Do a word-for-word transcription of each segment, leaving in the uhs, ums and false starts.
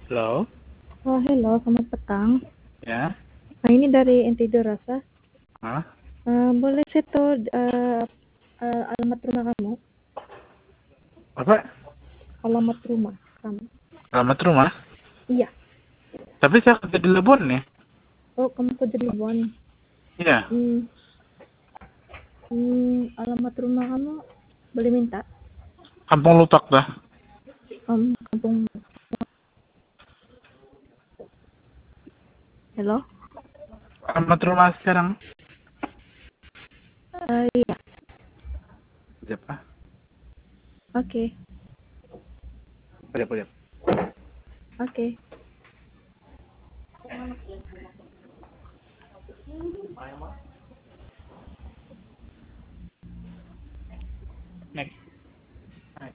Halo? Oh, hello, selamat petang. Ya? Nah, ini dari Entido Rasa. Hah? Eh, boleh saya tahu eh, eh, alamat rumah kamu? Apa? Alamat rumah kamu? Alamat rumah? Iya. Tapi saya kerja di Lebon nih. Oh, kamu kerja di Lebon. Iya. Hmm, hmm, alamat rumah kamu boleh minta? Kampung Lupak dah. Om, kampung. Hello? Alamat rumah sekarang? Eh, iya. Siapa? Oke. Siapa, siapa? Oke. Next. Hai.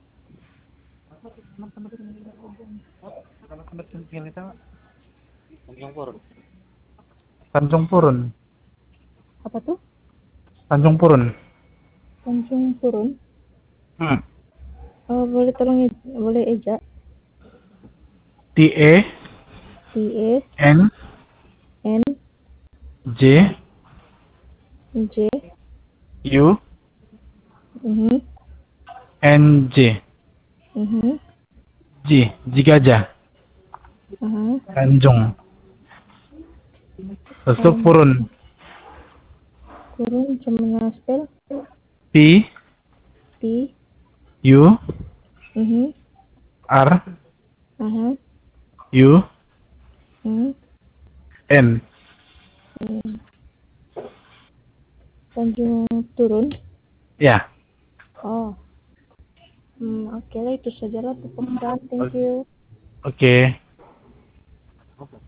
Tempat tinggal kita, Pak? Tanjung Purun. Tanjung Purun. Apa tuh? Tanjung Purun. Tanjung Purun. Hmm. Oh, boleh tolong e- boleh eja? T E T E N N J J U mhm N J. mhm J. Jigajah. aha Tanjung. Terus itu um, Purun. Purun gimana spell? P P U mhm R aha U hmm N. hmm. Tanjung Turun. Ya. Oh, hmm, oke lah itu sajalah untuk pembukaan. Thank O- you. Oke.